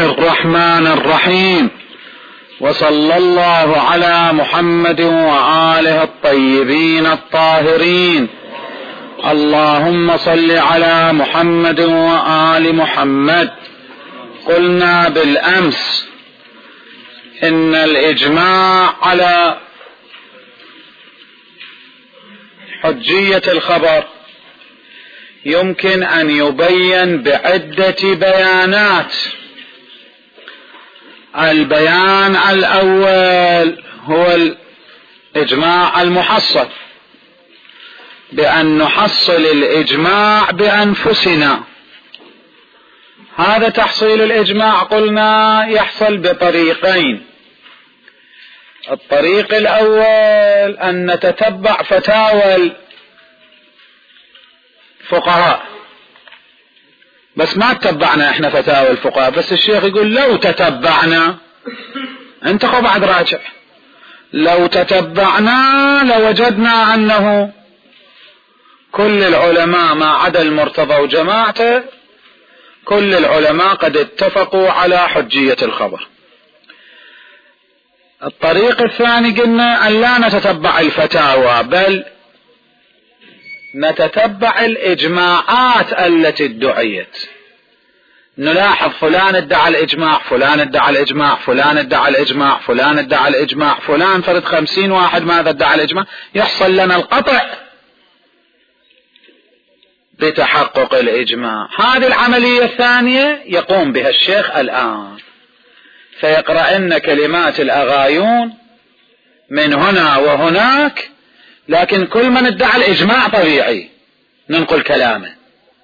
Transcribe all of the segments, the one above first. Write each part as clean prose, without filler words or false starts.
الله الرحمن الرحيم، وصلى الله على محمد وآله الطيبين الطاهرين. اللهم صل على محمد وآل محمد. قلنا بالأمس إن الإجماع على حجية الخبر يمكن أن يبين بعدة بيانات. البيان الأول هو الإجماع المحصل، بأن نحصل الإجماع بأنفسنا. هذا تحصيل الإجماع قلنا يحصل بطريقين. الطريق الأول أن نتتبع فتاوى الفقهاء، بس ما تتبعنا احنا فتاوى الفقهاء، بس الشيخ يقول لو تتبعنا، انت بعد راجع، لو تتبعنا لوجدنا أنه كل العلماء ما عدا المرتضى وجماعته، كل العلماء قد اتفقوا على حجية الخبر. الطريق الثاني قلنا أن لا نتتبع الفتاوى، بل نتتبع الإجماعات التي ادعيت. نلاحظ فلان ادعى الإجماع، فلان ادعى الإجماع، فلان ادعى الإجماع، فلان ادعى الإجماع، فلان فرد 50 واحد ماذا ادعى الإجماع، يحصل لنا القطع بتحقق الإجماع. هذه العملية الثانية يقوم بها الشيخ الآن، فيقرأن كلمات الأغايون من هنا وهناك، لكن كل من ادعى الإجماع طبيعي ننقل كلامه.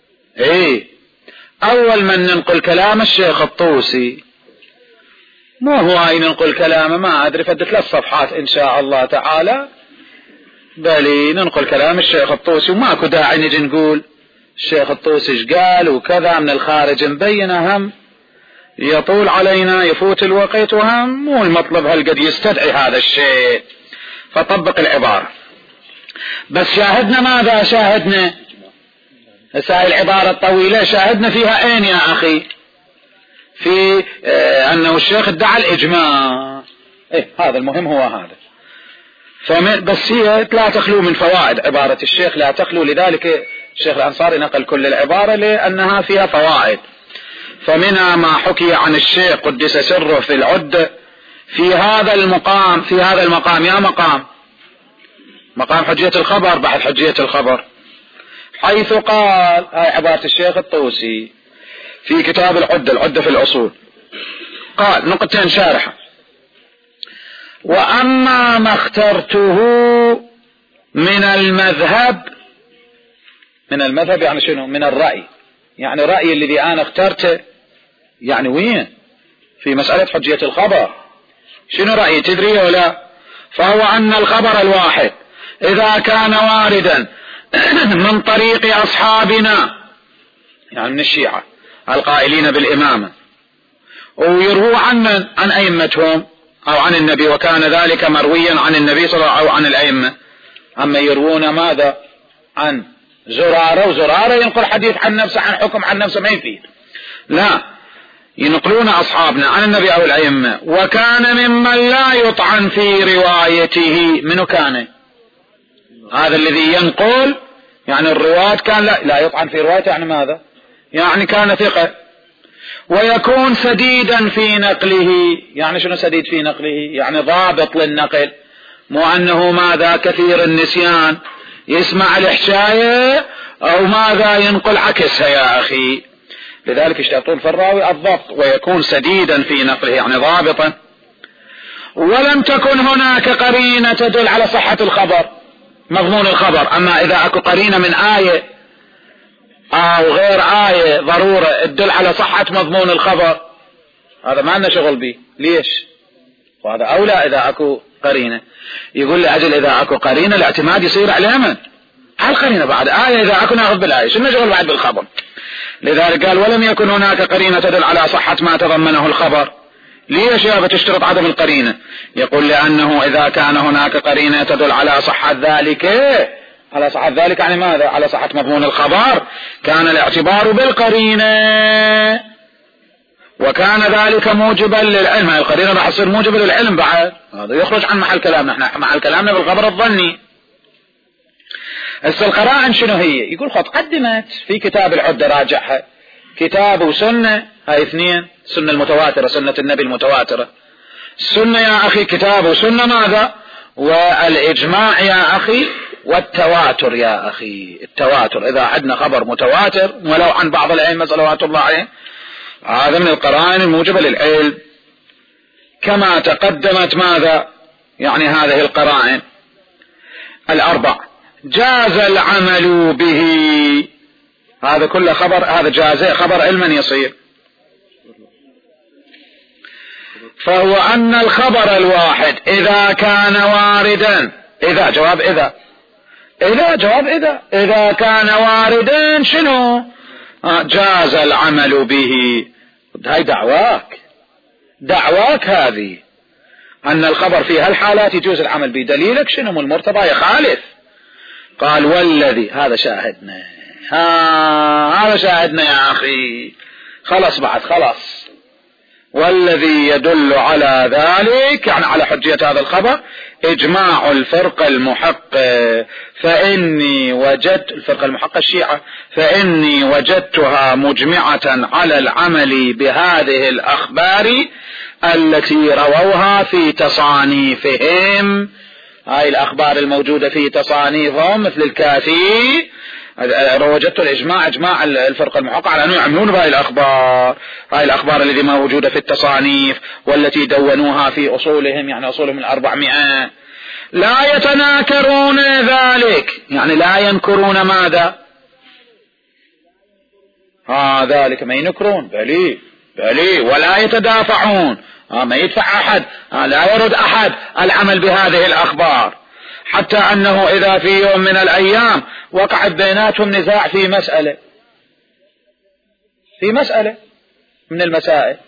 أول من ننقل كلام الشيخ الطوسي، مو هو ننقل كلامه، ما أدري فد 3 صفحات إن شاء الله تعالى، بل ننقل كلام الشيخ الطوسي، وماكو داعي نجي نقول الشيخ الطوسي ايش قال وكذا من الخارج مبين، هم يطول علينا يفوت الوقت، وهم مو المطلب هل قد يستدعي هذا الشيء. فطبق العبارة. بس شاهدنا ماذا؟ شاهدنا هسه العبارة الطويلة شاهدنا فيها اين يا اخي؟ في انه الشيخ ادعى الاجماع. هذا المهم هو هذا. بس هي لا تخلو من فوائد عبارة الشيخ، لا تخلو، لذلك الشيخ الأنصاري نقل كل العبارة لأنها فيها فوائد. فمنها ما حكي عن الشيخ قدس سره في العدة في هذا المقام يا مقام حجية الخبر، بعد حجية الخبر، حيث قال، هاي عبارة الشيخ الطوسي في كتاب العدة في الأصول، قال نقطتين شارحة: وأما ما اخترته من المذهب يعني شنو؟ من الرأي، يعني رأيي الذي أنا اخترته، يعني وين في مسألة حجية الخبر، شنو رأيي تدري ولا؟ فهو أن الخبر الواحد إذا كان واردا من طريق أصحابنا، يعني من الشيعة القائلين بالإمامة، ويروى عن أئمتهم أو عن النبي، وكان ذلك مرويا عن النبي صلى الله عليه وسلم أو عن الأئمة. أما يروون ماذا؟ عن زرارة، وزرارة ينقل حديث عن نفسه، عن حكم عن نفسه، ما يفيد. لا، ينقلون أصحابنا عن النبي أو الأئمة. وكان ممن لا يطعن في روايته. منو كان؟ هذا الذي ينقل، يعني الرواة كان لا يطعن في روايته، يعني ماذا؟ يعني كان ثقة. ويكون سديدا في نقله. يعني شنو سديد في نقله؟ يعني ضابط للنقل، مو أنه ماذا كثير النسيان، يسمع الحشاية أو ماذا ينقل عكسها يا أخي. لذلك يشترطون في الراوي الضبط. ويكون سديدا في نقله يعني ضابطا. ولم تكن هناك قرينة تدل على صحة الخبر، مضمون الخبر. أما إذا أكو قرينة من آية أو غير آية ضرورة تدل على صحة مضمون الخبر، هذا ما لنا شغل به. ليش؟ وهذا أولى إذا أكو قرينة. يقول لأجل إذا أكو قرينة الاعتماد يصير على من؟ على القرينة. بعد آية إذا أكو ناخذ بالآية، شنو شغل بعد بالخبر؟ لذلك قال ولم يكن هناك قرينة تدل على صحة ما تضمنه الخبر. ليش يا بتشترط عدم القرينة؟ يقول لأنه إذا كان هناك قرينة تدل على صحة ذلك، على صحة ذلك يعني ماذا؟ على صحة مضمون الخبر، كان الاعتبار بالقرينة. وكان ذلك موجبا للعلم. القرينة راح تصير موجبة للعلم بعد، هذا يخرج عن محل كلامنا. نحن محل كلامنا بالخبر الظني. هسه القرائن شنو هي؟ يقول خط قدمت في كتاب العدة، راجعها كتاب وسنة، هاي اثنين، سنة المتواترة، سنة النبي المتواترة. السنة يا أخي كتاب وسنة ماذا؟ والإجماع يا أخي، والتواتر يا أخي. التواتر إذا عندنا خبر متواتر ولو عن بعض الأئمة صلوات الله عليه، هذا من القرائن الموجبة للعلم. كما تقدمت ماذا؟ يعني هذه القرائن الأربع. جاز العمل به، هذا كله خبر، هذا جاز خبر علما يصير. فهو أن الخبر الواحد إذا كان واردا، إذا جواب إذا جواب إذا كان واردا شنو؟ جاز العمل به. هاي دعواك هذه أن الخبر في هالحالات يجوز العمل به. دليلك شنو؟ من المرتضى يخالف. قال والذي، هذا شاهدنا، هذا شاهدنا يا أخي، خلص بعد خلص. والذي يدل على ذلك يعني على حجية هذا الخبر إجماع الفرقة المحقة، فإني وجدت الفرقة المحقة الشيعة، فإني وجدتها مجمعة على العمل بهذه الأخبار التي رووها في تصانيفهم. هاي الأخبار الموجودة في تصانيفهم مثل الكافي، وجدت الإجماع، إجماع الفرقة المحقة على أنه يعملون بهاي الأخبار، هاي الأخبار التي موجودة في التصانيف والتي دونوها في أصولهم، يعني أصولهم 400. لا يتناكرون ذلك، يعني لا ينكرون ماذا؟ ذلك ما ينكرون، بلي ولا يتدافعون، ما يدفع أحد، لا يرد أحد العمل بهذه الأخبار. حتى أنه إذا في يوم من الأيام وقعت بيناتهم نزاع في مسألة من المسائل،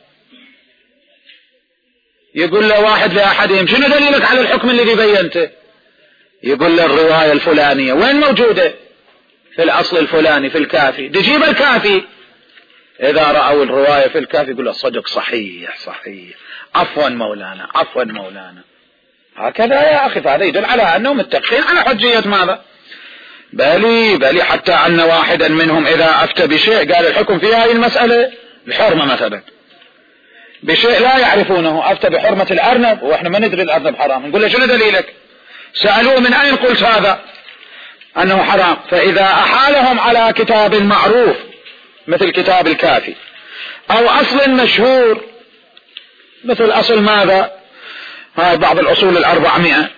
يقول له واحد لأحدهم شنو دليلك على الحكم الذي بينته؟ يقول له الرواية الفلانية. وين موجودة؟ في الأصل الفلاني في الكافي. تجيب الكافي، إذا رأوا الرواية في الكافي يقول له صدق، صحيح عفوا مولانا. هكذا يا أخي، فهذا يدل على أنهم متفقين على حجية ماذا؟ بلي حتى أن واحدا منهم إذا أفتى بشيء قال الحكم في هذه المسألة الحرمة مثلا، بشيء لا يعرفونه، أفتى بحرمة الأرنب وإحنا ما ندري الأرنب حرام، نقول له شنو دليلك؟ سألوه من أين قلت هذا أنه حرام؟ فإذا أحالهم على كتاب معروف مثل كتاب الكافي أو أصل مشهور مثل أصل ماذا؟ هاي بعض الأصول 400.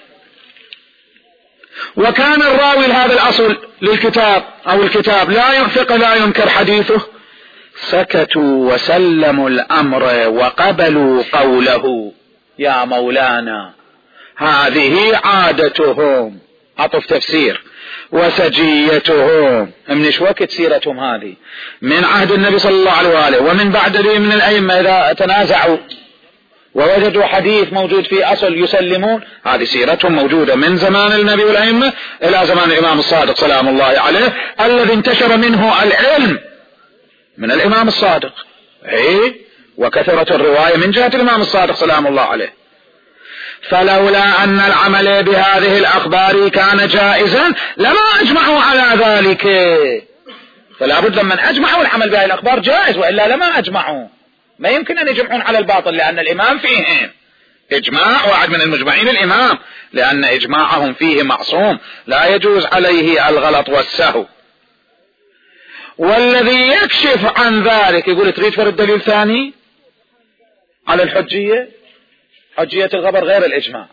وكان الراوي لهذا الأصل للكتاب أو الكتاب لا يغفق لا ينكر حديثه، سكتوا وسلموا الأمر وقبلوا قوله. يا مولانا هذه عادتهم، عطف تفسير، وسجيتهم. من وقت سيرتهم هذه من عهد النبي صلى الله عليه وآله ومن بعد من الأئمة إذا تنازعوا ووجدوا حديث موجود في أصل يسلمون. هذه سيرتهم موجودة من زمان النبي والأئمة إلى زمان الإمام الصادق سلام الله عليه، الذي انتشر منه العلم من الإمام الصادق، وكثرت الرواية من جهة الإمام الصادق سلام الله عليه. فلولا أن العمل بهذه الأخبار كان جائزا لما أجمعوا على ذلك. فلا بد لما أجمعوا العمل بهذه الأخبار جائز، وإلا لما أجمعوا. ما يمكن أن يجمعون على الباطل، لأن الإمام فيهم إجماع، وعد من المجمعين الإمام، لأن إجماعهم فيه معصوم لا يجوز عليه الغلط والسهو. والذي يكشف عن ذلك، يقول تريد فرد دليل ثاني على الحجية؟ حجية الخبر غير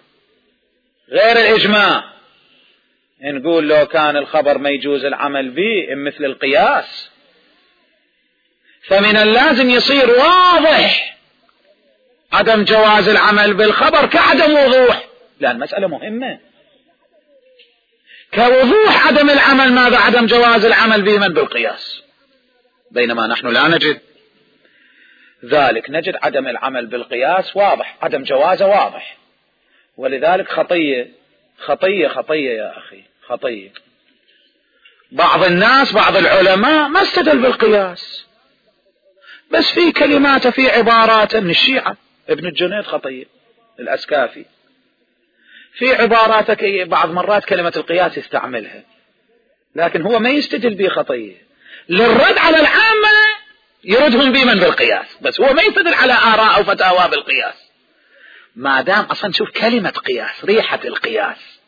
الإجماع. نقول لو كان الخبر ما يجوز العمل به مثل القياس، فمن اللازم يصير واضح عدم جواز العمل بالخبر كعدم وضوح، لأن مسألة مهمة كوضوح عدم العمل ماذا؟ عدم جواز العمل به من بالقياس، بينما نحن لا نجد ذلك، نجد عدم العمل بالقياس واضح، عدم جوازه واضح. ولذلك خطية يا أخي، خطية. بعض الناس بعض العلماء ما استدل بالقياس، بس في كلمات في عبارات من الشيعة. ابن الجنيد خطية الأسكافي في عباراتك بعض مرات كلمة القياس يستعملها، لكن هو ما يستدل به خطية. للرد على العامة يردهم بمن بالقياس، بس هو ما يستدل على آراء أو فتاوى بالقياس. ما دام أصلا شوف كلمة قياس، ريحة القياس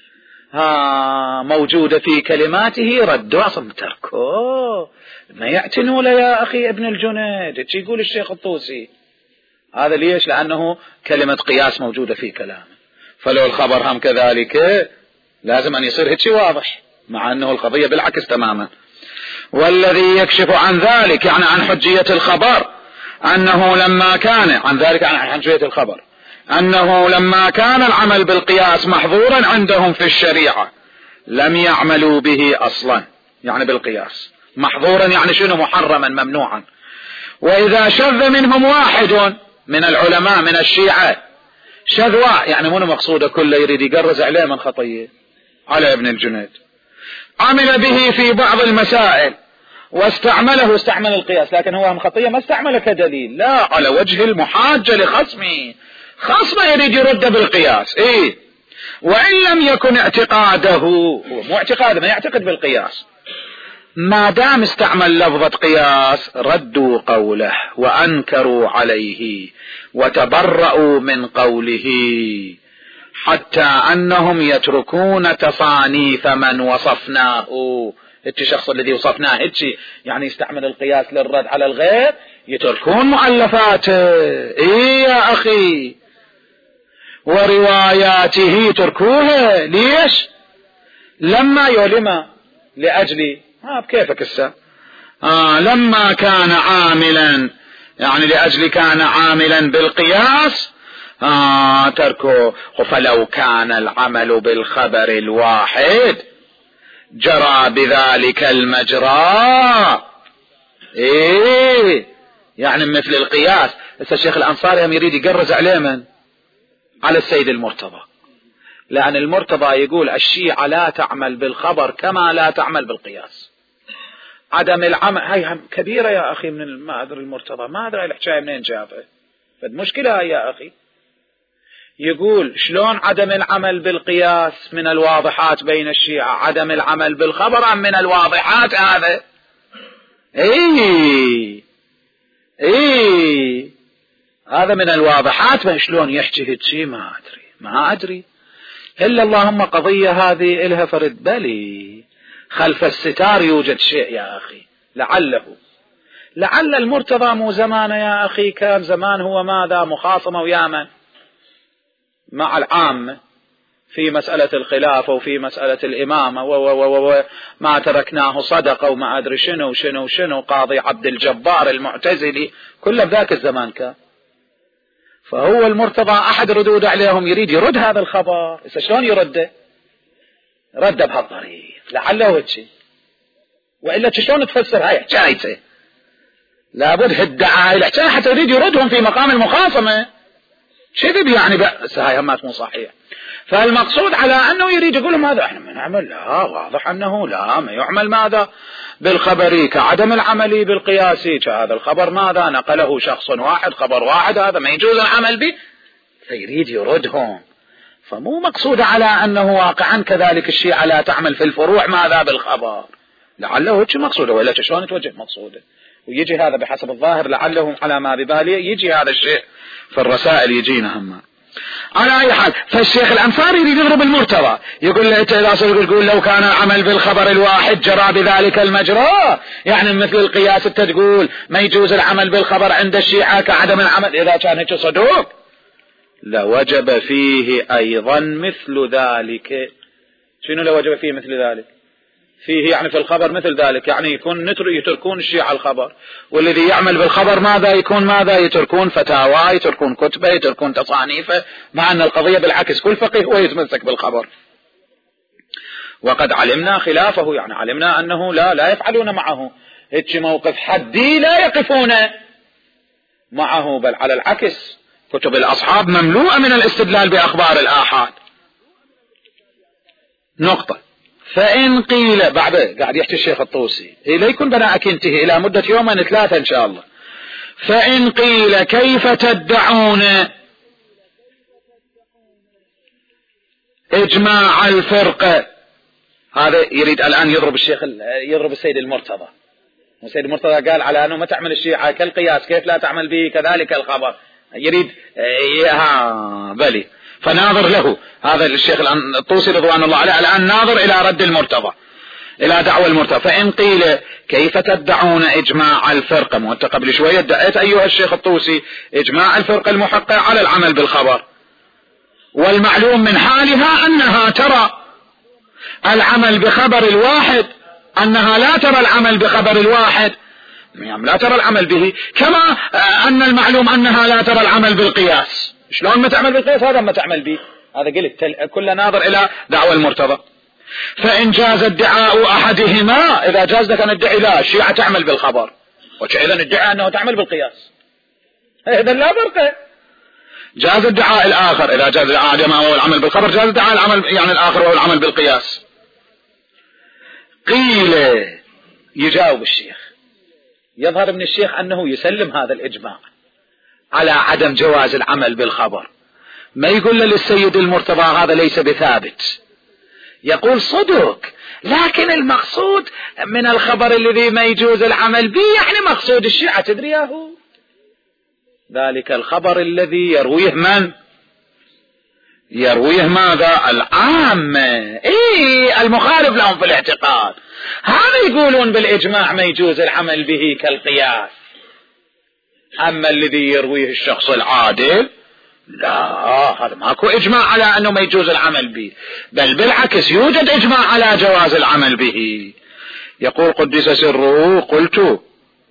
موجودة في كلماته، ردوا أصلا تركوه، ما يعتنوا له يا أخي ابن الجنيد. يقول الشيخ الطوسي هذا ليش؟ لأنه كلمة قياس موجودة في كلامه، فلو الخبر هم كذلك لازم أن يصير هيك واضح، مع أنه القضية بالعكس تماما. والذي يكشف عن ذلك يعني عن حجية الخبر أنه لما كان عن ذلك عن حجية الخبر أنه لما كان العمل بالقياس محظورا عندهم في الشريعة لم يعملوا به أصلا. يعني بالقياس محظورا يعني شنو؟ محرما ممنوعا. وإذا شذ منهم واحد من العلماء من الشيعة شذوا، يعني مو مقصوده كله يريد يقرز عليه من خطيه على ابن الجنيد، عمل به في بعض المسائل واستعمله، استعمل القياس، لكن هو هم خطيه ما استعمله كدليل، لا على وجه المحاجة لخصمه، خصمه يريد يرد بالقياس. وإن لم يكن اعتقاده، هو مو اعتقاده، ما يعتقد بالقياس، ما دام استعمل لفظة قياس ردوا قوله وأنكروا عليه وتبرأوا من قوله، حتى أنهم يتركون تصانيف من وصفناه. الشخص الذي وصفناه يعني يستعمل القياس للرد على الغير، يتركون مؤلفاته يا أخي، ورواياته تركوها. ليش؟ لما يولما لأجل بكيفك السا لما كان عاملا، يعني لأجل كان عاملا بالقياس تركه. فلو كان العمل بالخبر الواحد جرى بذلك المجرى، يعني مثل القياس. الشيخ الأنصاري هم يريد يقرز عليه من؟ على السيد المرتضى، لأن المرتضى يقول الشيعة لا تعمل بالخبر كما لا تعمل بالقياس. عدم العمل هاي كبيرة يا أخي من ما أدري المرتضى، ما أدري الحكاية منين جابه، فالمشكلة هاي يا أخي. يقول شلون عدم العمل بالقياس من الواضحات بين الشيعة، عدم العمل بالخبر من الواضحات هذا. هذا من الواضحات، شلون يحكي شيء ما أدري إلا اللهم قضية هذه إلها فرد بالي، خلف الستار يوجد شيء يا أخي. لعل المرتضى مو زمانه يا أخي، كان زمان هو ماذا مخاصمة ويامن مع العامة في مسألة الخلافة وفي مسألة الإمامة وما تركناه صدقة وما أدري شنو شنو شنو، قاضي عبد الجبار المعتزلي كله بذاك الزمان كان. فهو المرتضى أحد ردود عليهم يريد يرد هذا الخبر. شلون يرده؟ رده بهالطريق، لعله هالشيء، وإلا شلون تفسر هاي حكايته؟ لابد هالدعاية الحكاية حتى يريد يردهم في مقام المخاصمة. كذب يعني، بس هاي همات مو صحيح. فالمقصود على أنه يريد يقول لهم هذا احنا ما نعمل، لا واضح أنه لا ما يعمل ماذا بالخبري كعدم العمل بالقياسي، كهذا الخبر ماذا نقله شخص واحد، خبر واحد، هذا ما يجوز العمل به، فيريد يردهم. فمو مقصود على أنه واقعا كذلك الشيعة لا تعمل في الفروع ماذا بالخبر، لعله هيك مقصوده، ولا شلون توجه مقصوده، ويجي هذا بحسب الظاهر لعلهم على ما ببالي يجي هذا الشيء في الرسائل يجينا هم. على أي حال، فالشيخ الأنصاري يريد يضرب المرتضى، يقول له يقول لو كان العمل بالخبر الواحد جرى بذلك المجرى، يعني مثل القياس تقول ما يجوز العمل بالخبر عند الشيعة كعدم العمل، إذا كان هيك صدوق لوجب فيه أيضا مثل ذلك. شنو لوجب فيه مثل ذلك؟ فيه يعني في الخبر مثل ذلك، يعني يكون يتركون الشيعة الخبر، والذي يعمل بالخبر ماذا يكون ماذا يتركون فتاوى، يتركون كتبه، يتركون تصانيفه، مع أن القضية بالعكس كل فقيه هو يتمسك بالخبر. وقد علمنا خلافه، يعني علمنا أنه لا يفعلون معه هيك موقف حدي، لا يقفون معه، بل على العكس كتب الأصحاب مملوءة من الاستدلال بأخبار الآحاد. نقطة. فإن قيل بعد قاعد يحكي الشيخ الطوسي لا يكون بناءك ينتهي إلى مدة يومين 3 إن شاء الله. فإن قيل كيف تدعون إجماع الفرقة، هذا يريد الآن يضرب الشيخ، يضرب السيد المرتضى. السيد المرتضى قال على أنه ما تعمل الشيعة كالقياس، كيف لا تعمل به كذلك الخبر، يريد بلي. فناظر له هذا الشيخ الطوسي رضوان الله عليه الآن ناظر إلى رد المرتضى، إلى دعوة المرتضى. فإن قيل كيف تدعون إجماع الفرقة، وأنت قبل شوية ادعيت أيها الشيخ الطوسي إجماع الفرقة المحقة على العمل بالخبر، والمعلوم من حالها أنها ترى العمل بخبر الواحد، أنها لا ترى العمل بخبر الواحد، يعني لا ترى العمل به، كما أن المعلوم أنها لا ترى العمل بالقياس. شلون ما تعمل بالقياس هذا ما تعمل به، هذا قلت كل ناظر إلى دعوة المرتضى. فإن جاز ادعاء أحدهما، إذا جاز لك أن ادعي لا الشيعة تعمل بالخبر، وإذا ادعى أنه تعمل بالقياس، إذا لا فرق. جاز ادعاء الآخر، إذا جاز ادعاء أحدهما وهو العمل بالخبر، جاز ادعاء العمل يعني الآخر وهو العمل بالقياس. قيل، يجاوب الشيخ، يظهر من الشيخ أنه يسلم هذا الإجماع على عدم جواز العمل بالخبر، ما يقول للسيد المرتضى هذا ليس بثابت، يقول صدق، لكن المقصود من الخبر الذي ما يجوز العمل به يعني مقصود الشيعة تدرياه، ذلك الخبر الذي يرويه من؟ يرويه ماذا؟ العامة، المخالف لهم في الاعتقاد، هذا يقولون بالإجماع ما يجوز العمل به كالقياس. أما الذي يرويه الشخص العادل لا، هذا ماكو إجماع على أنه ما يجوز العمل به، بل بالعكس يوجد إجماع على جواز العمل به. يقول قدس سره، قلت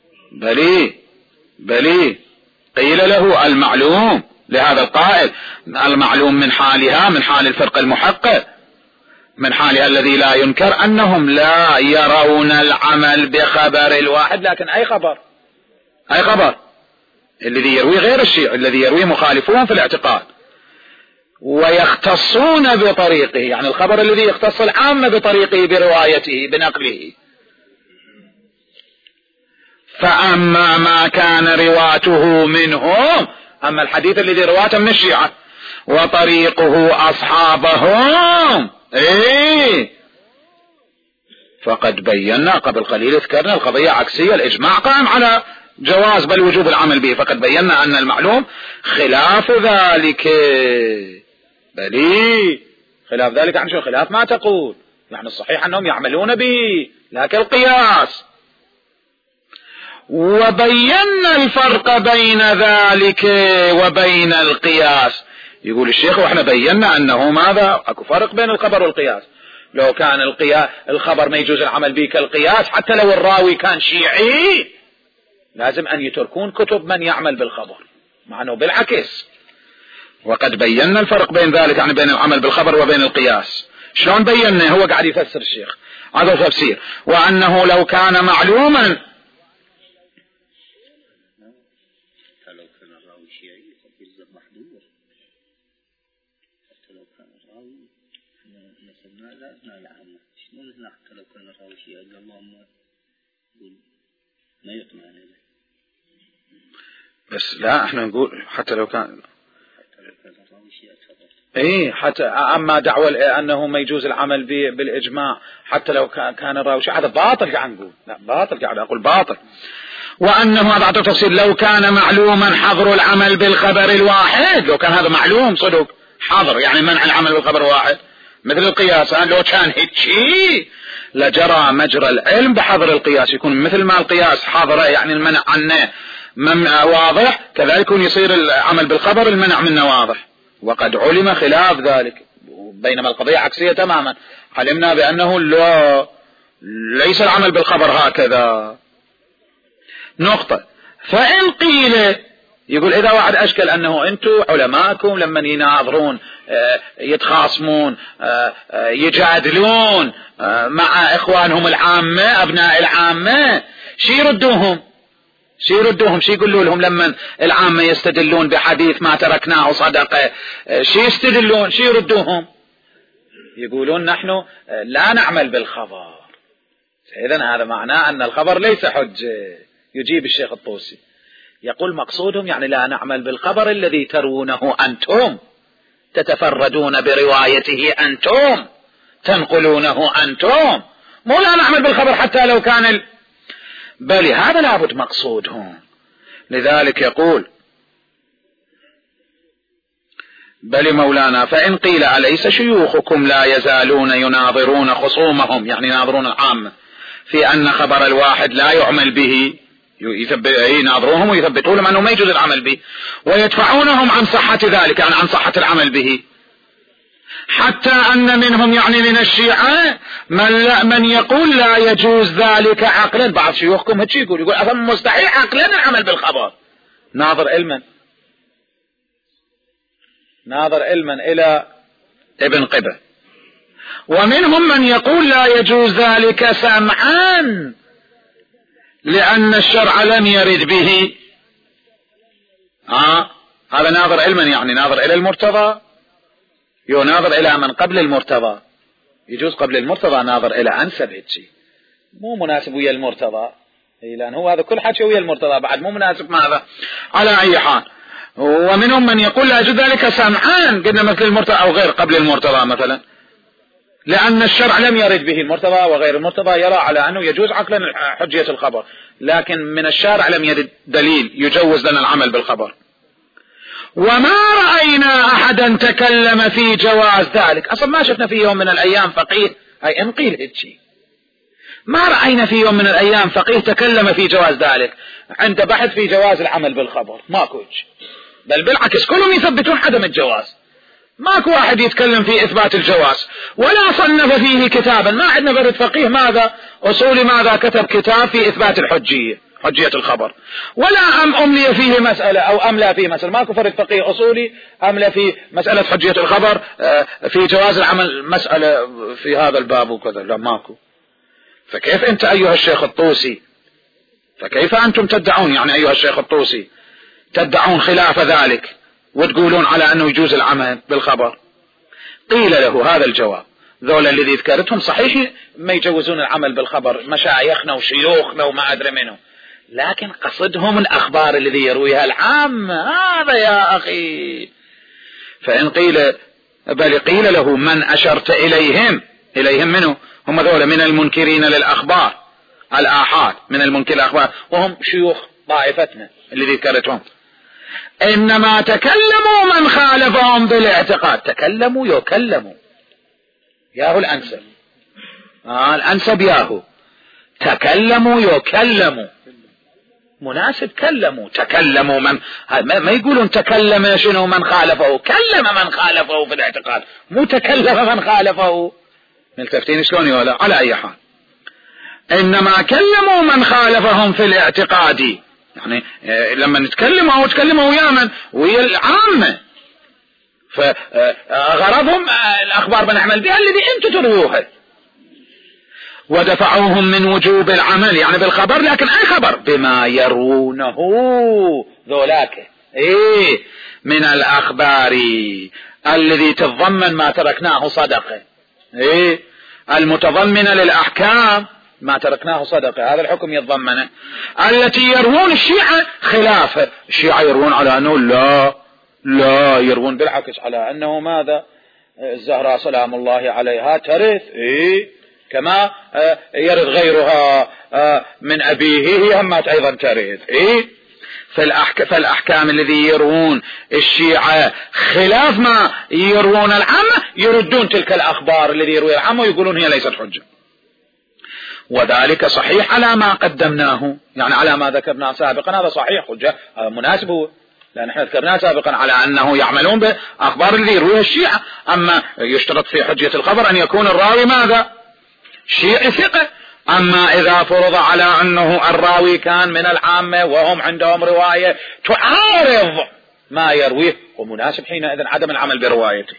بلي قيل له المعلوم لهذا القائل، المعلوم من حالها، من حال الفرقة المحقق، من حالها الذي لا ينكر أنهم لا يرون العمل بخبر الواحد، لكن أي خبر الذي يروي غير الشيء، الذي يروي مخالفون في الاعتقاد، ويختصون بطريقه، يعني الخبر الذي يختص العامة بطريقه بروايته بنقله. فأما ما كان رواته منهم، أما الحديث الذي رواته من الشيعة وطريقه أصحابهم، فقد بينا قبل قليل، ذكرنا القضية عكسية، الإجماع قائم على جواز بل وجوب العمل به، فقد بينا أن المعلوم خلاف ذلك. بلي خلاف ذلك عن شو؟ خلاف ما تقول، يعني الصحيح أنهم يعملون به لا كالقياس. وبينا الفرق بين ذلك وبين القياس، يقول الشيخ واحنا بينا أنه ماذا؟ أكو فرق بين الخبر والقياس. لو كان الخبر ما يجوز العمل به كالقياس، حتى لو الراوي كان شيعي لازم أن يتركون كتب من يعمل بالخبر، مع أنه بالعكس. وقد بينا الفرق بين ذلك، يعني بين العمل بالخبر وبين القياس. شلون بينا؟ هو قاعد يفسر الشيخ، هذا تفسير. وأنه لو كان معلوما، بس لا احنا نقول حتى لو كان حتى اما دعوة انه ما يجوز العمل بالاجماع حتى لو كان الراوي، هذا باطل قاعد نقول، لا باطل قاعد اقول باطل. وانه هذا تفصيل، لو كان معلوما حظر العمل بالخبر الواحد، لو كان هذا معلوم صدق حظر يعني منع العمل بالخبر الواحد مثل القياس، لو كان هيك لجرى مجرى العلم بحظر القياس، يكون مثل ما القياس حظر يعني المنع عنه واضح، كذلك يصير العمل بالخبر المنع منه واضح. وقد علم خلاف ذلك، بينما القضية عكسية تماما، علمنا بأنه ليس العمل بالخبر هكذا. نقطة. فإن قيل، يقول إذا واحد أشكل أنه أنتم علماءكم لما يناظرون يتخاصمون يجادلون مع إخوانهم العامة أبناء العامة، شي يردوهم شي يقولوا لهم لما العامة يستدلون بحديث ما تركناه صدقة، شي يستدلون، شي يردوهم؟ يقولون نحن لا نعمل بالخبر. إذن هذا معناه أن الخبر ليس حجة. يجيب الشيخ الطوسي يقول مقصودهم يعني لا نعمل بالخبر الذي تروونه أنتم، تتفردون بروايته أنتم، تنقلونه أنتم، مو لا نعمل بالخبر حتى لو كان بل هذا لابد مقصودهم. لذلك يقول بل مولانا فإن قيل أليس شيوخكم لا يزالون يناظرون خصومهم، يعني يناظرون العامة في أن خبر الواحد لا يعمل به، يناظروهم ويثبتوا لهم أنه ما يجوز العمل به، ويدفعونهم عن صحة ذلك، يعني عن صحة العمل به، حتى أن منهم يعني من الشيعة من يقول لا يجوز ذلك عقلا. بعض شيوخكم هيك يقول أصلا مستحيل عقلا العمل بالخبر. ناظر علما إلى ابن قبة. ومنهم من يقول لا يجوز ذلك سمعا لأن الشرع لم يرد به. هذا ناظر علما، يعني ناظر إلى المرتضى، يناظر إلى من قبل المرتضى. يجوز قبل المرتضى ناظر إلى أنسب هيك، مو مناسب ويا المرتضى، لأن هو هذا كل حكي ويا المرتضى بعد مو مناسب ماذا على أي حال. ومنهم من يقول لا يجوز ذلك سمعان قلنا مثل المرتضى أو غير قبل المرتضى مثلا، لأن الشرع لم يرد به. المرتضى وغير المرتضى يرى على أنه يجوز عقلا حجية الخبر، لكن من الشارع لم يرد دليل يجوز لنا العمل بالخبر. وما رأينا أحدا تكلم في جواز ذلك. أصلا ما شفنا في يوم من الأيام فقيه، أي إن قيل هيك، ما رأينا في يوم من الأيام فقيه تكلم في جواز ذلك عند بحث في جواز العمل بالخبر، ماكو، بل بالعكس كلهم يثبتون عدم الجواز. ماكو واحد يتكلم في إثبات الجواز، ولا صنف فيه كتابا. ما عندنا فرد فقيه ماذا أصولي ماذا كتب كتاب في إثبات الحجية، حجية الخبر، ولا أملي فيه مسألة أو أملى فيه مسألة. ماكو فرد فقيه أصولي أملى في مسألة حجية الخبر في جواز العمل مسألة في هذا الباب وكذا، لا ماكو. فكيف أنت أيها الشيخ الطوسي، فكيف أنتم تدعون يعني أيها الشيخ الطوسي تدعون خلاف ذلك وتقولون على أنه يجوز العمل بالخبر؟ قيل له هذا الجواب، ذولا الذي ذكرتهم صحيح ما يجوزون العمل بالخبر، مشايخنا وشيوخنا وما أدري منه، لكن قصدهم الأخبار الذي يرويها العام. هذا يا أخي. فإن قيل بل قيل له من أشرت إليهم منه، هم ذولا من المنكرين للأخبار الآحاد، من المنكر الأخبار، وهم شيوخ طائفتنا اللي ذكرتهم. إنما تكلموا من خالفهم بالاعتقاد. تكلموا يكلموا ياهو الأنسب، الأنسب ياهو. تكلموا يكلموا مناسب. تكلموا من ما يقولون تكلم شنو من خالفه، كلم من خالفه في الاعتقاد، مو تكلم من خالفه. ملتفتين شلون ولا على أي حال. إنما كلموا من خالفهم في الاعتقاد، يعني لما نتكلموا ويا من ويا العامة، فغرضهم الأخبار بنعمل بها الذي أنتم تروها، ودفعوهم من وجوب العمل يعني بالخبر، لكن أي خبر بما يرونه ذولاك من الأخبار الذي تتضمن ما تركناه صدقه، المتضمنة للأحكام ما تركناه صدقه، هذا الحكم يتضمنه. التي يروون الشيعة خلافه، الشيعة يروون على أنه لا يروون بالعكس على أنه ماذا الزهراء سلام الله عليها ترث كما يرث غيرها من أبيه، هي همات أيضا ترث. فالأحكام الذي يروون الشيعة خلاف ما يروون العامة، يردون تلك الأخبار الذي يروي العامة ويقولون هي ليست حجة. وذلك صحيح على ما قدمناه، يعني على ما ذكرنا سابقا، هذا صحيح حجة مناسب هو، لأن احنا ذكرنا سابقا على أنه يعملون بأخبار الذي يرويها الشيعة. أما يشترط في حجة الخبر أن يكون الراوي ماذا شيعي ثقة. أما إذا فرض على أنه الراوي كان من العامة وهم عندهم رواية تعارض ما يرويه، ومناسب حينئذ عدم العمل بروايته.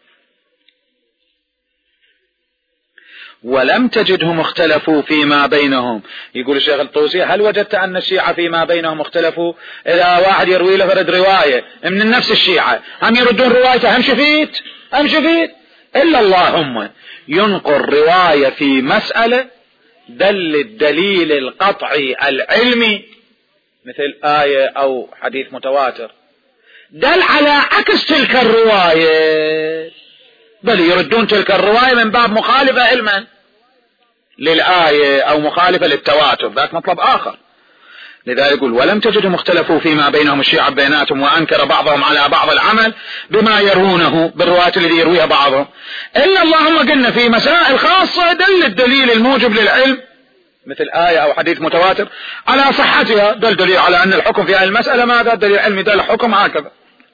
ولم تجدهم اختلفوا فيما بينهم. يقول الشيخ الطوسي هل وجدت أن الشيعة فيما بينهم اختلفوا؟ إذا واحد يروي له فرد رواية من نفس الشيعة، هم يردون روايته هم شفيت إلا اللهم ينقل رواية في مسألة دل الدليل القطعي العلمي مثل آية أو حديث متواتر دل على عكس تلك الرواية، بل يردون تلك الرواية من باب مخالفة علما للآية أو مخالفة للتواتر، ذاك مطلب آخر. لذلك يقول ولم تجدهم اختلفوا فيما بينهم الشيعة بيناتهم، وأنكر بعضهم على بعض العمل بما يروونه بالرواية الذي يرويها بعضهم، إلا اللهم قلنا في مسائل خاصة دل الدليل الموجب للعلم مثل آية أو حديث متواتر على صحتها، دليل على أن الحكم في هذه المسألة ماذا؟ دليل علمي، دل حكم هكذا.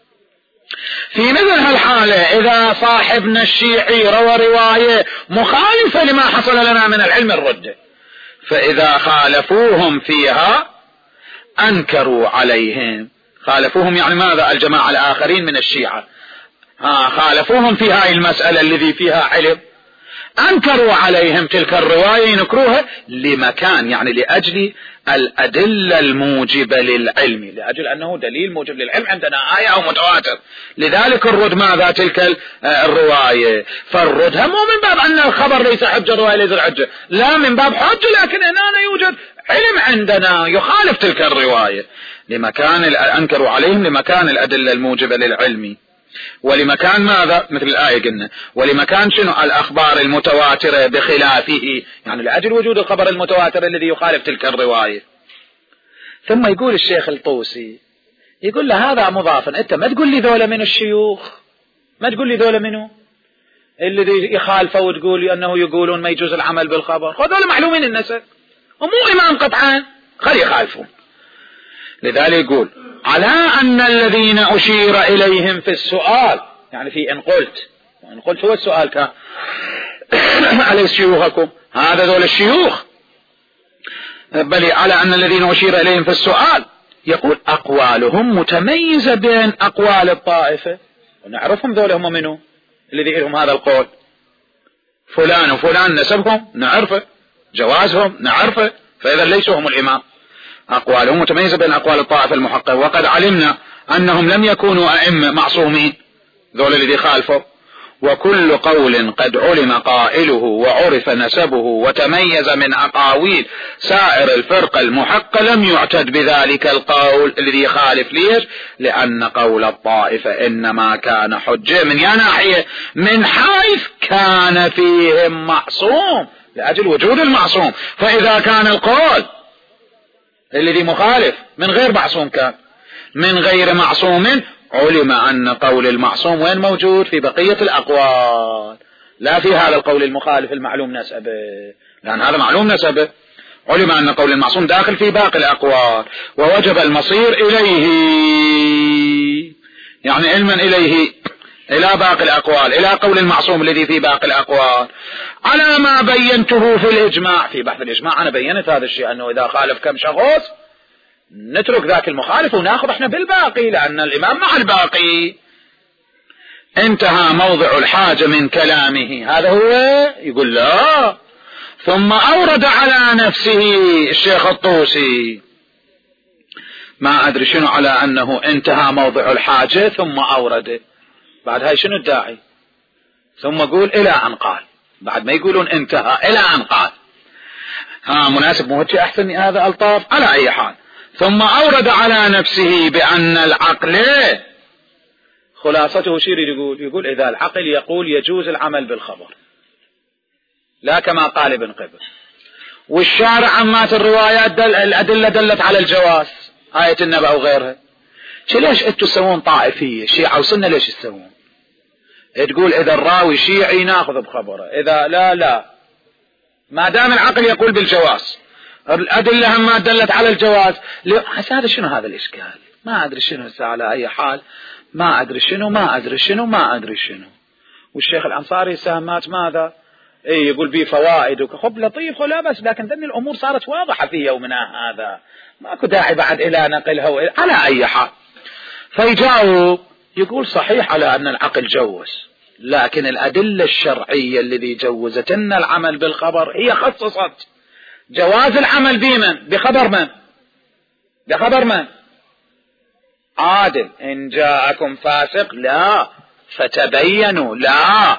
في مثل هالحالة إذا صاحبنا الشيعي روى رواية مخالفة لما حصل لنا من العلم الرد، فإذا خالفوهم فيها أنكروا عليهم. خالفوهم يعني ماذا؟ الجماعة الآخرين من الشيعة خالفوهم في هاي المسألة الذي فيها علم، أنكروا عليهم تلك الرواية، ينكروها لمكان، يعني لأجل الأدلة الموجبة للعلم، لأجل أنه دليل موجب للعلم عندنا آية أو متواتر، لذلك الرد ماذا؟ تلك الرواية. فالردها مو من باب أن الخبر ليس حجة، الرواية ليس حجة، لا، من باب حجة، لكن هنا يوجد علم عندنا يخالف تلك الرواية، لمكان أنكروا عليهم لمكان الأدلة الموجبة للعلم، ولمكان ماذا؟ مثل الآية قلنا، ولمكان شنو؟ الأخبار المتواترة بخلافه، يعني لأجل وجود الخبر المتواتر الذي يخالف تلك الرواية. ثم يقول الشيخ الطوسي، يقول له هذا مضافا، أنت ما تقول لي ذولا من الشيوخ، ما تقول لي ذولا منه الذي يخالفه وتقول لي أنه يقولون ما يجوز العمل بالخبر، هذول معلومين النسب ومو إمام قطعا، خلي يخالفون. لذلك يقول على أن الذين أشير إليهم في السؤال، يعني في إن قلت هو السؤال كان على شيوخكم، هذا ذول الشيوخ، بل على أن الذين أشير إليهم في السؤال يقول أقوالهم متميزة بين أقوال الطائفة، ونعرفهم ذول هم منه الذي لهم هذا القول، فلان وفلان نسبهم نعرفه، جوازهم نعرفه، فإذا ليسوا هم الإمام. أقوالهم متميزة بين أقوال الطائفة المحققة، وقد علمنا أنهم لم يكونوا أئمة معصومين ذول الذي خالفوا، وكل قول قد علم قائله وعرف نسبه وتميز من أقاويل سائر الفرقة المحقة لم يعتد بذلك القول الذي يخالف. ليش؟ لأن قول الطائفة إنما كان حجة من ناحية، من حيث كان فيهم معصوم، لأجل وجود المعصوم، فإذا كان القول الذي مخالف من غير معصوم كان من غير معصوم، علم أن قول المعصوم وين موجود؟ في بقية الأقوال، لا في هذا القول المخالف المعلوم نسبه، لأن هذا معلوم نسبه. علم أن قول المعصوم داخل في باقي الأقوال، ووجب المصير إليه، يعني علما إليه إلى باقي الأقوال، إلى قول المعصوم الذي في باقي الأقوال، على ما بينته في الإجماع. في بحث الإجماع أنا بينت هذا الشيء، أنه إذا خالف كم شخص نترك ذاك المخالف ونأخذ احنا بالباقي، لأن الإمام مع الباقي. انتهى موضع الحاجة من كلامه، هذا هو. يقول لا، ثم أورد على نفسه الشيخ الطوسي، ما أدري شنو على أنه انتهى موضع الحاجة ثم أورد، بعد هاي شنو الداعي؟ ثم يقول إلى أن قال، بعد ما يقولون انتهى إلى أن قال، مناسب موجه أحسن هذا ألطاف. على أي حال، ثم أورد على نفسه بأن العقل خلاصته شير، يقول إذا العقل يقول يجوز العمل بالخبر، لا كما قال ابن قبل، والشارع عمات الروايات الأدلة دلت على الجواز، آية النبأ وغيرها. ليش أنتوا تسوون طائفية شيعة وسنة؟ ليش تسوون؟ تقول إذا الراوي شيعي ناخذ بخبره، إذا لا، ما دام العقل يقول بالجواز، الأدلة هم ما دلت على الجواز. هذا شنو هذا الإشكال؟ ما أدري شنو على أي حال، ما أدري شنو. والشيخ الأنصاري ساهمات ماذا؟ يقول بيه فوائد وخب لطيف ولا بس، لكن ذن الأمور صارت واضحة في يومنا هذا، ماكو داعي بعد إلى نقلها على أي حال. فيجاوب يقول صحيح على أن العقل جوز، لكن الأدلة الشرعية الذي جوزتنا العمل بالخبر هي خصصت جواز العمل بمن؟ بخبر من؟ عادل. إن جاءكم فاسق لا فتبينوا لا.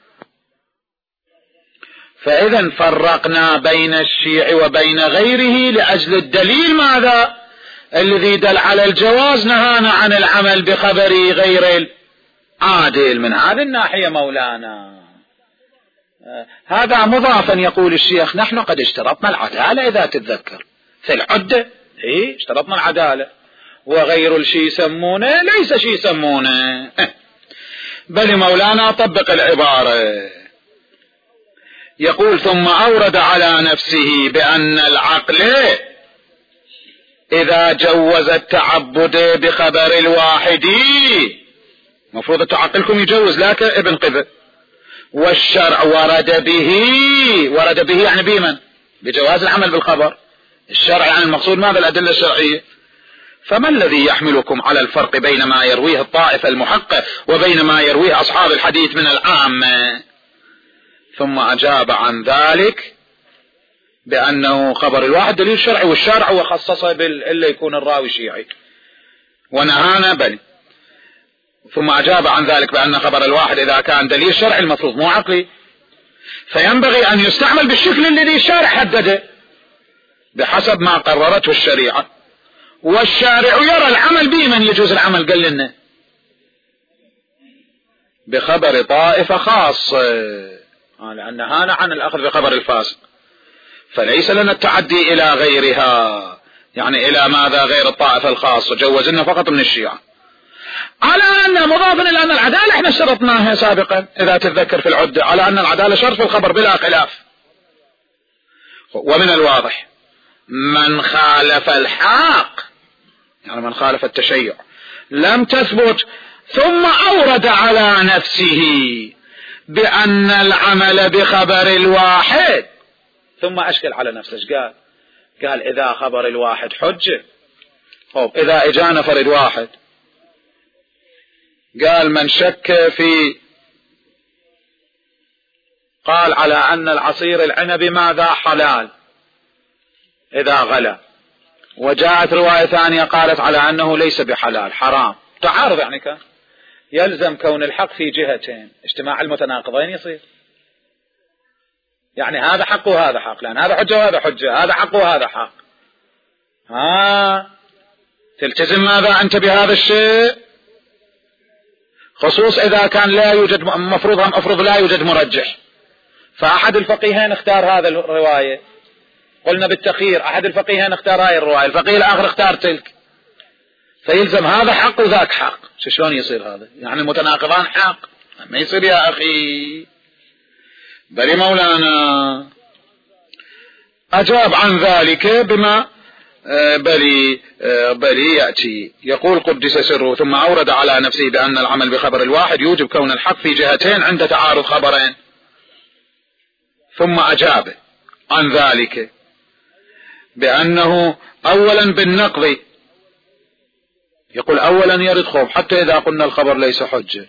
فإذا فرقنا بين الشيع وبين غيره لأجل الدليل ماذا؟ الذي دل على الجواز نهانا عن العمل بخبر غير العادل. من هذه الناحية مولانا هذا مضافا. يقول الشيخ نحن قد اشترطنا العدالة إذا تتذكر في العدة، اشترطنا العدالة، وغير الشي يسمونه ليس شي يسمونه. بل مولانا طبق العبارة. يقول ثم أورد على نفسه بأن العقل إذا جوز التعبد بخبر الواحد، مفروض تعقلكم يجوز لك ابن قبل، والشرع ورد به يعني بمن؟ بجواز العمل بالخبر. الشرع يعني المقصود ماذا؟ الأدلة الشرعية. فما الذي يحملكم على الفرق بين ما يرويه الطائفة المحقة وبين ما يرويه أصحاب الحديث من العامة؟ ثم أجاب عن ذلك بأنه خبر الواحد دليل شرعي، والشرع وخصصه إلا يكون الراوي شيعي ونهانا بل. ثم أجاب عن ذلك بأن خبر الواحد إذا كان دليل شرعي المفروض مو عقلي، فينبغي أن يستعمل بالشكل الذي الشارع حدده بحسب ما قررته الشريعة، والشارع يرى العمل به من يجوز العمل. قال لنا بخبر طائفة خاصة، لأن نهانا عن الأخذ بخبر الفاسق، فليس لنا التعدي إلى غيرها، يعني إلى ماذا؟ غير الطائفة الخاصة، جوزنا فقط من الشيعة، على أن مضافا إلى أن العدالة احنا شرطناها سابقا إذا تتذكر في العدة، على أن العدالة شرط في الخبر بلا خلاف. ومن الواضح من خالف الحق، يعني من خالف التشيع، لم تثبت. ثم أورد على نفسه بأن العمل بخبر الواحد، ثم أشكل على نفسه. قال إذا خبر الواحد حجة، إذا إجانا فرد واحد قال من شك في، قال على أن العصير العنبي ماذا؟ حلال إذا غلى، وجاءت رواية ثانية قالت على أنه ليس بحلال حرام، تعارض يعني كان يلزم كون الحق في جهتين، اجتماع المتناقضين يصير، يعني هذا حق وهذا حق، لأن هذا حجة وهذا حجة، هذا حق وهذا حق. تلتزم ماذا أنت بهذا الشيء؟ خصوص إذا كان لا يوجد مفروض لا يوجد مرجح، فأحد الفقيهين اختار هذا الرواية، قلنا بالتخيير، أحد الفقيهين اختار هاي الرواية، الفقيه الآخر اختار تلك، فيلزم هذا حق وذاك حق. شلون يصير هذا؟ يعني المتناقضان حق؟ ما يصير يا أخي. بل مولانا أجاب عن ذلك بما بل يأتي. يقول قدس سره ثم أورد على نفسه بأن العمل بخبر الواحد يوجب كون الحق في جهتين عند تعارض خبرين، ثم أجاب عن ذلك بأنه أولا بالنقض. يقول أولا يرد خوف حتى إذا قلنا الخبر ليس حجة،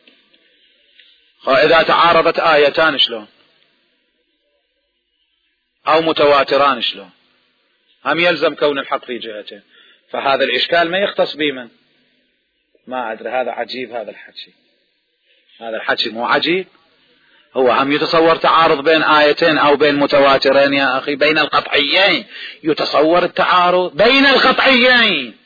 إذا تعارضت آيتان شلون؟ أو متواتران شلون؟ هم يلزم كون الحق في جهتين، فهذا الإشكال ما يختص بمن؟ ما أدري، هذا عجيب. هذا الحكي مو عجيب؟ هو هم يتصور تعارض بين آيتين أو بين متواترين يا أخي؟ بين القطعيين يتصور التعارض، بين القطعيين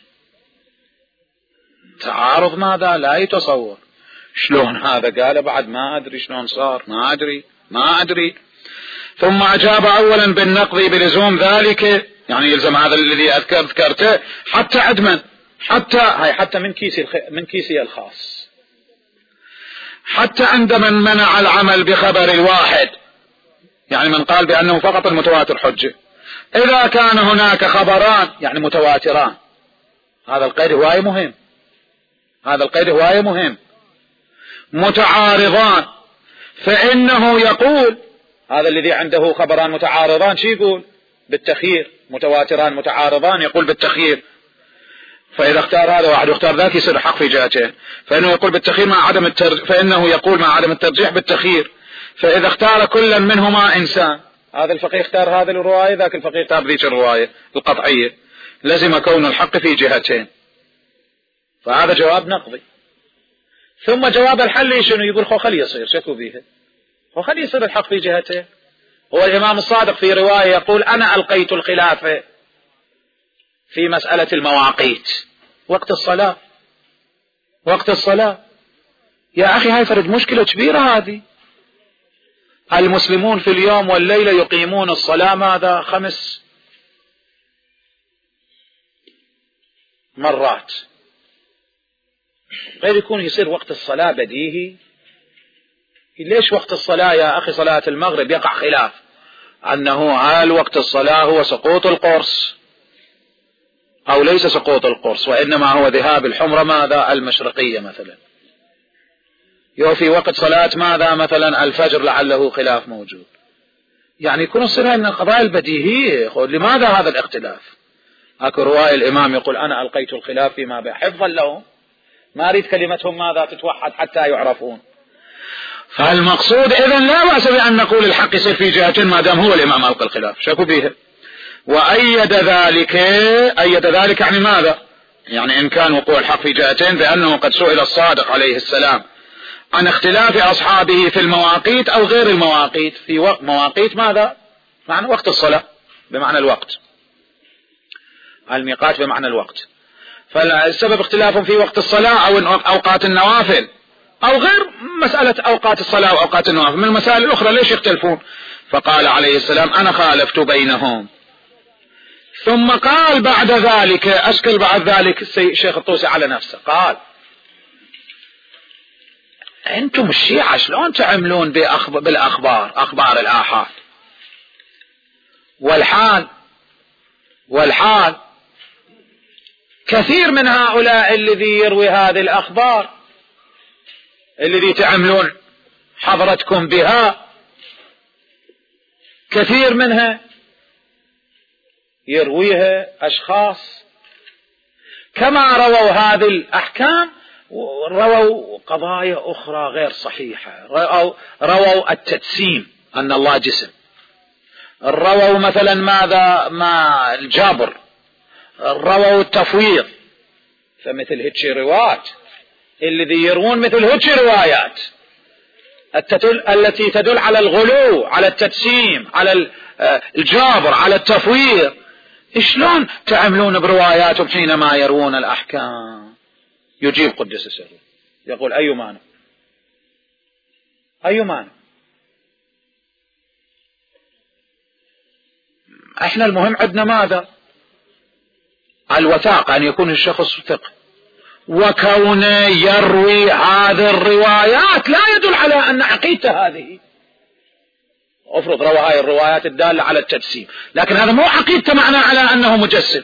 تعارض ماذا؟ لا يتصور. شلون هذا؟ قال بعد ما أدري شلون صار، ما أدري. ثم أجاب أولا بالنقض بلزوم ذلك، يعني يلزم هذا الذي ذكرته حتى عدما، حتى من كيسي الخاص، حتى عند من منع العمل بخبر الواحد، يعني من قال بأنه فقط المتواتر حجة، إذا كان هناك خبران يعني متواتران. هذا القيد هواية مهم. متعارضان، فإنه يقول هذا الذي عنده خبران متعارضان شي يقول؟ بالتخيير. متواتران متعارضان يقول بالتخيير، فإذا اختار هذا واحد واختار ذاك يصير حق في جهتين، فإنه يقول بالتخيير فإنه يقول مع عدم الترجيح بالتخيير، فإذا اختار كلا منهما إنسان، هذا الفقيه اختار هذا الرواية، ذاك الفقيه اختار ذيك الرواية القطعية، لزم كون الحق في جهتين. فهذا جواب نقضي. ثم جواب الحل شنو؟ يقول خلي يصير شكو بيها، خلي يصير الحق في جهتين. هو الإمام الصادق في رواية يقول أنا ألقيت الخلافة في مسألة المواقيت. وقت الصلاة، وقت الصلاة يا أخي هاي فرد مشكلة كبيرة هذه. المسلمون في اليوم والليلة يقيمون الصلاة ماذا 5 مرات، غير يكون يصير وقت الصلاة بديهي. ليش وقت الصلاة يا أخي صلاة المغرب يقع خلاف أنه هل وقت الصلاة هو سقوط القرص أو ليس سقوط القرص، وإنما هو ذهاب الحمرة ماذا المشرقية مثلا. في وقت صلاة ماذا مثلا الفجر لعله خلاف موجود. يعني يكون الصلاة من القضايا البديهية. لماذا هذا الاختلاف؟ اكو رواية الإمام يقول أنا ألقيت الخلاف فيما بين حفظا لهم، ما أريد كلمتهم ماذا تتوحد حتى يعرفون. فالمقصود إذن لا بأس بأن نقول الحق يصير في جهة ما دام هو الإمام ألقى الخلاف، شكوا بها. وأيد ذلك، أيد ذلك يعني ماذا؟ يعني إن كان وقوع الحق في جهتين بأنه قد سئل الصادق عليه السلام عن اختلاف أصحابه في المواقيت أو غير المواقيت. في مواقيت ماذا؟ معنى وقت الصلاة بمعنى الوقت، الميقات بمعنى الوقت. فالسبب اختلافهم في وقت الصلاة أو أوقات النوافل أو غير مسألة أوقات الصلاة وأوقات النوافل من المسائل الأخرى. ليش يختلفون؟ فقال عليه السلام أنا خالفت بينهم. ثم قال بعد ذلك، أشكل بعد ذلك الشيخ الطوسي على نفسه، قال أنتم الشيعة شلون تعملون بالأخبار، أخبار الآحاد، والحال كثير من هؤلاء الذي يروي هذه الأخبار الذي تعملون حضرتكم بها كثير منها يرويها أشخاص كما رووا هذه الأحكام رووا قضايا أخرى غير صحيحة. رووا التجسيم أن الله جسم، رووا مثلا ماذا ما الجبر، رووا التفويض. فمثل هيك روايات الذي يروون مثل هيك روايات التي تدل على الغلو، على التجسيم، على الجبر، على التفويض، شلون تعملون برواياتهم حينما يروون الأحكام؟ يجيب قدس سره يقول أي مانع، أي مانع. احنا المهم عندنا ماذا؟ الوثاقة، أن يكون الشخص ثقة، وكونه يروي هذه الروايات لا يدل على أن عقيدته هذه. افرض روى هاي الروايات الدالة على التجسيم، لكن هذا مو عقيدته معنى على أنه مجسم.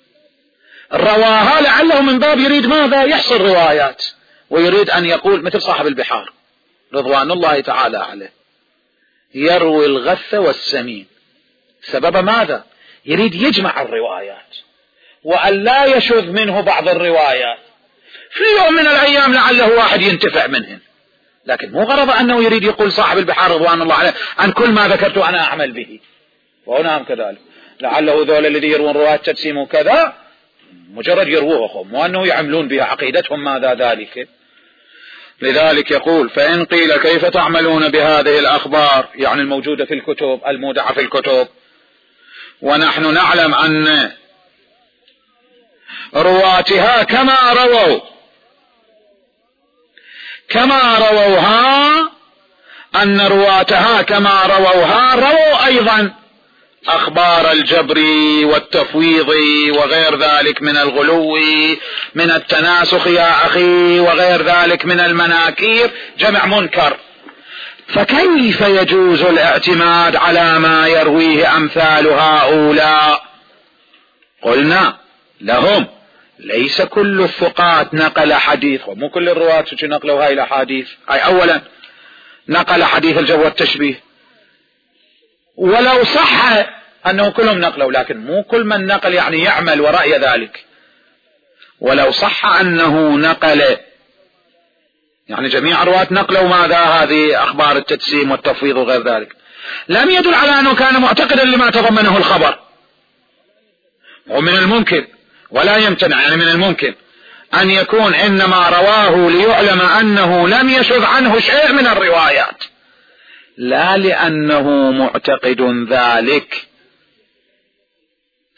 رواها لعله من باب يريد ماذا؟ يحصل روايات، ويريد أن يقول مثل صاحب البحار رضوان الله تعالى عليه، يروي الغث والسمين. سبب ماذا؟ يريد يجمع الروايات وأن لا يشذ منه بعض الروايات، في يوم من الأيام لعله واحد ينتفع منهن، لكن مو غرض أنه يريد يقول صاحب البحار رضوان الله عليه عن كل ما ذكرت أنا أعمل به. وهنا هم كذلك، لعله ذول الذي يروون روايات تجسيم وكذا مجرد يرووهم وأنه يعملون بها عقيدتهم ماذا ذلك. لذلك يقول فإن قيل كيف تعملون بهذه الأخبار، يعني الموجودة في الكتب المودعة في الكتب، ونحن نعلم أن رواتها كما رووها أن رواتها كما رووها رووا أيضا أخبار الجبر والتفويض وغير ذلك من الغلو، من التناسخ يا أخي، وغير ذلك من المناكير، جمع منكر. فكيف يجوز الاعتماد على ما يرويه أمثال هؤلاء؟ قلنا لهم ليس كل الثقات نقل حديث، ومو كل الرواة نقلوا هاي الأحاديث. أي أولا نقل حديث الجبر والتشبيه، ولو صح أنه كلهم نقلوا، لكن مو كل من نقل يعني يعمل ورأي ذلك. ولو صح أنه نقل يعني جميع الرواة نقلوا ماذا؟ هذه أخبار التجسيم والتفويض وغير ذلك، لم يدل على أنه كان معتقدا لما تضمنه الخبر. ومن الممكن ولا يمتنع، يعني من الممكن أن يكون إنما رواه ليعلم أنه لم يشذ عنه شيء من الروايات، لا لأنه معتقد ذلك.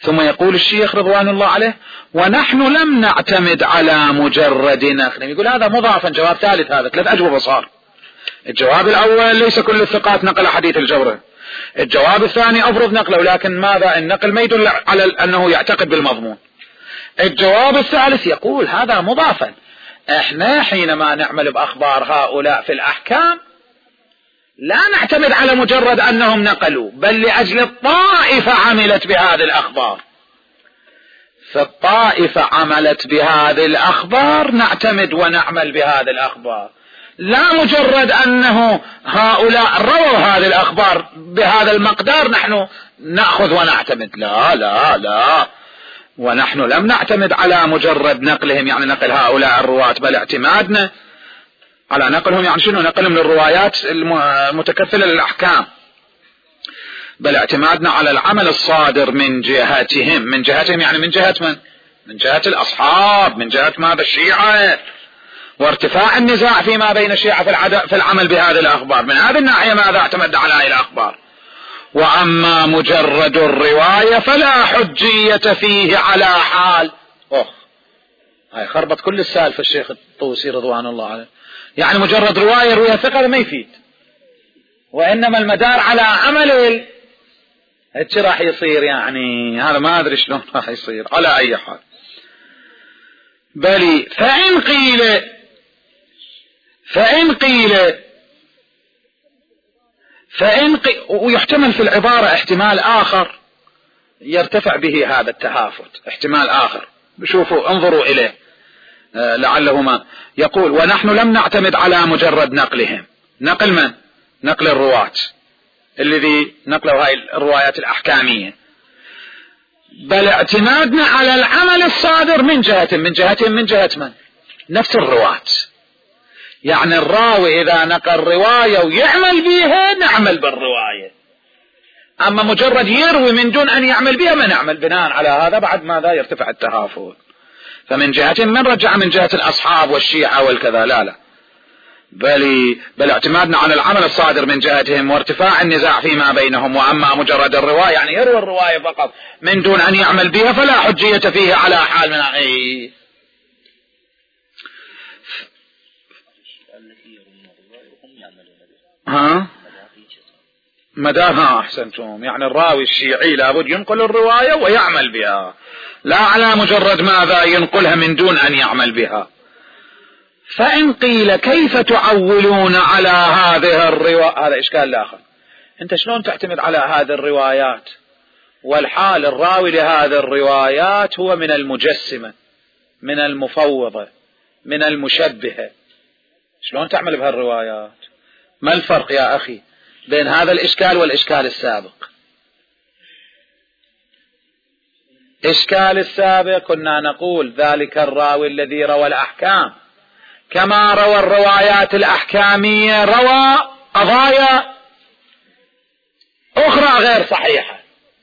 ثم يقول الشيخ رضوان الله عليه: ونحن لم نعتمد على مجرد نقل. يقول هذا مضافا، جواب ثالث، هذا 3 أجوبة صار. الجواب الأول: ليس كل الثقات نقل حديث الجورة. الجواب الثاني: أفرض نقله، لكن ماذا؟ النقل ما يدل على أنه يعتقد بالمضمون. الجواب الثالث يقول هذا مضافا، احنا حينما نعمل بأخبار هؤلاء في الأحكام لا نعتمد على مجرد أنهم نقلوا، بل لأجل الطائفة عملت بهذه الأخبار، فالطائفة عملت بهذه الأخبار نعتمد ونعمل بهذه الأخبار، لا مجرد أنه هؤلاء رووا هذه الأخبار بهذا المقدار نحن نأخذ ونعتمد. لا لا لا، ونحن لم نعتمد على مجرد نقلهم، يعني نقل هؤلاء الرواة، بل اعتمادنا على نقلهم، يعني شنو؟ نقلهم للروايات المتكفلة للأحكام، بل اعتمادنا على العمل الصادر من جهتهم. من جهتهم يعني من جهة من؟ من جهة الأصحاب، من جهة ماذا؟ الشيعة، وارتفاع النزاع فيما بين الشيعة في العمل بهذه الأخبار. من هذه الناحية ماذا؟ اعتمدنا على هذه الأخبار. وأما مجرد الرواية فلا حجية فيه على حال. هاي خربت كل السالفة الشيخ الطوسي رضوان الله عليه. يعني مجرد رواية يرويها ثقة ما يفيد، وإنما المدار على عمل هيك راح يصير. يعني هذا ما أدري شلون راح يصير على أي حال. بل فإن قيل ويحتمل في العبارة احتمال آخر يرتفع به هذا التهافت، احتمال آخر، شوفوا انظروا إليه لعله ما يقول: ونحن لم نعتمد على مجرد نقلهم. نقل من؟ نقل الرواة الذي نقلوا هاي الروايات الأحكامية، بل اعتمادنا على العمل الصادر من جهتهم. من جهتهم من جهة من؟ نفس الرواة. يعني الراوي إذا نقل رواية ويعمل بها نعمل بالرواية، أما مجرد يروي من دون أن يعمل بها ما نعمل. بناء على هذا بعد ماذا؟ يرتفع التهافت. فمن جهتهم من رجع من جهة الأصحاب والشيعة والكذا، لا لا، بل اعتمادنا على العمل الصادر من جهتهم وارتفاع النزاع فيما بينهم. وأما مجرد الرواية يعني يروي الرواية فقط من دون أن يعمل بها فلا حجية فيه على حال من مدارها. أحسنتم، يعني الراوي الشيعي لابد ينقل الرواية ويعمل بها، لا على مجرد ماذا؟ ينقلها من دون أن يعمل بها. فإن قيل كيف تعولون على هذه الروايات؟ هذا إشكال آخر. أنت شلون تعتمد على هذه الروايات والحال الراوي لهذه الروايات هو من المجسمة، من المفوضة، من المشبهة؟ شلون تعمل بهالروايات؟ ما الفرق يا أخي بين هذا الإشكال والإشكال السابق؟ إشكال السابق كنا نقول ذلك الراوي الذي روى الأحكام كما روى الروايات الأحكامية روى قضايا أخرى غير صحيحة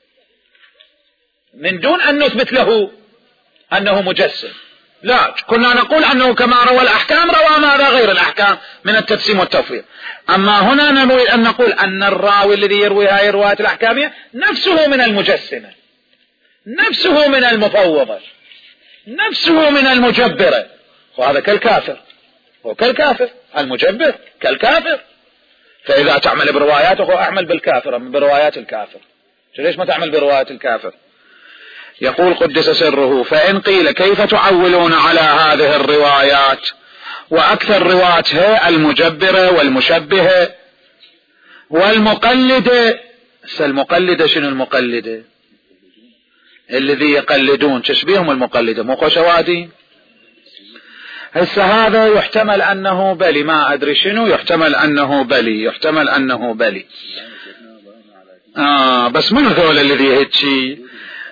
من دون أن نثبت له أنه مجسم. لا، كنا نقول أنه كما روى الأحكام روى ماذا؟ غير الأحكام من التجسيم والتوفيق. أما هنا نريد أن نقول أن الراوي الذي يروي هذه الروايات الأحكامية نفسه من المجسمة، نفسه من المفوضة، نفسه من المجبرة، وهذا كالكافر، هو كالكافر، المجبر كالكافر. فإذا تعمل برواياته أعمل بالكافر بروايات الكافر، ليش ما تعمل بروايات الكافر؟ يقول قدس سره: فإن قيل كيف تعولون على هذه الروايات وأكثر رواتها المجبرة والمشبهة والمقلدة. المقلدة شنو المقلدة؟ الذي يقلدون تشبيههم المقلدة مو خوشوادي. هسه هذا يحتمل أنه بلي، ما أدري شنو، يحتمل أنه بلي، يحتمل أنه بلي. بس من ذول الذي هيتشي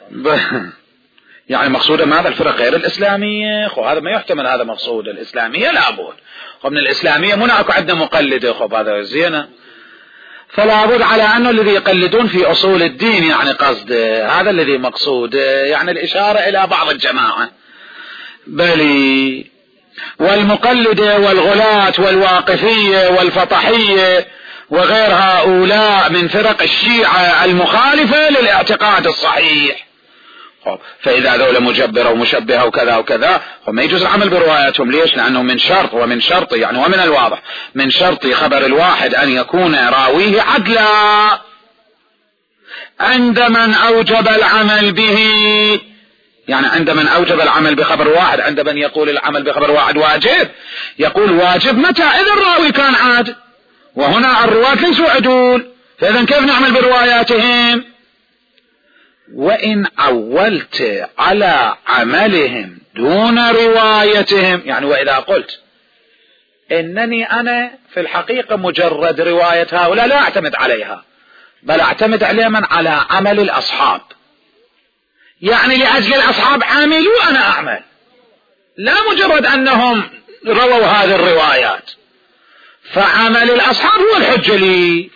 يعني مقصودة ماذا؟ الفرق غير الإسلامية. هذا ما يحتمل، هذا مقصود الإسلامية لابد. من الإسلامية منا أكو عندنا مقلدة، هذا زينة. فلا بد على أنه الذي يقلدون في أصول الدين، يعني قصد هذا الذي مقصود، يعني الإشارة إلى بعض الجماعة. بلي والمقلدة والغلاة والواقفية والفطحية وغير هؤلاء من فرق الشيعة المخالفة للاعتقاد الصحيح، فإذا ذولا مجبرة ومشبهة وكذا وكذا وما يجوز العمل برواياتهم. ليش؟ لأنه من شرط ومن شرط يعني ومن الواضح من شرط خبر الواحد أن يكون راويه عدلا عند من أوجب العمل به. يعني عند من أوجب العمل بخبر واحد، عند من يقول العمل بخبر واحد واجب، يقول واجب متى؟ إذا الراوي كان عادل، وهنا الرواة ليسوا عدول، فإذا كيف نعمل برواياتهم؟ وإن عولت على عملهم دون روايتهم، يعني وإذا قلت إنني أنا في الحقيقة مجرد رواية هؤلاء لا أعتمد عليها، بل أعتمد عليهم على عمل الأصحاب، يعني لأجل الأصحاب عاملوا أنا أعمل، لا مجرد أنهم رووا هذه الروايات، فعمل الأصحاب هو الحجة لي.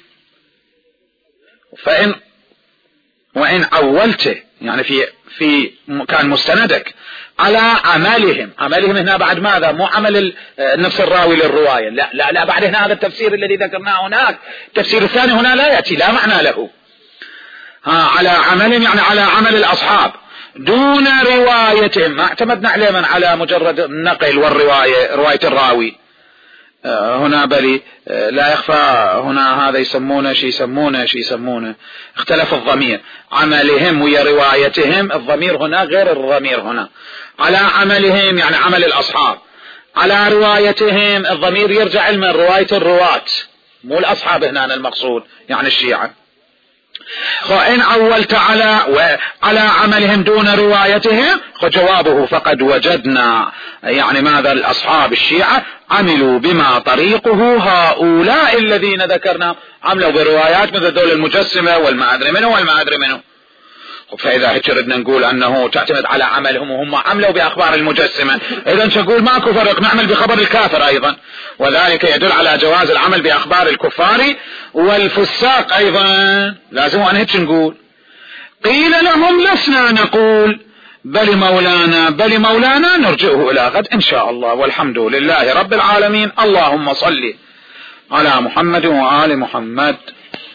وإن عولته يعني في كان مستندك على عملهم هنا بعد ماذا؟ مو عمل نفس الراوي للرواية، لا بعد هنا هذا التفسير الذي ذكرناه هناك، التفسير الثاني هنا لا يأتي، لا معنى له. على عملهم يعني على عمل الأصحاب دون روايتهم، ما اعتمدنا عليهم على مجرد النقل والرواية، رواية الراوي هنا بل لا يخفى هنا هذا يسمونه شي يسمونه اختلف الضمير، عملهم ويا روايتهم، الضمير هنا غير الضمير هنا. على عملهم يعني عمل الأصحاب، على روايتهم الضمير يرجع من رواية الرواة، مو الأصحاب هنا المقصود يعني الشيعة. وإن عولت على عملهم دون روايتهم، فجوابه فقد وجدنا يعني ماذا؟ الأصحاب الشيعة عملوا بما طريقه هؤلاء الذين ذكرنا، عملوا بروايات مثل دول المجسمة والما أدري منه. فإذا هجردنا نقول أنه تعتمد على عملهم وهم عملوا بأخبار المجسمة، إذا نقول ماكو فرق، نعمل بخبر الكافر أيضا، وذلك يدل على جواز العمل بأخبار الكفار والفساق أيضا، لازم أن هيك نقول. قيل لهم لسنا نقول بل مولانا نرجعه إلى غد إن شاء الله، والحمد لله رب العالمين. اللهم صل على محمد وآل محمد.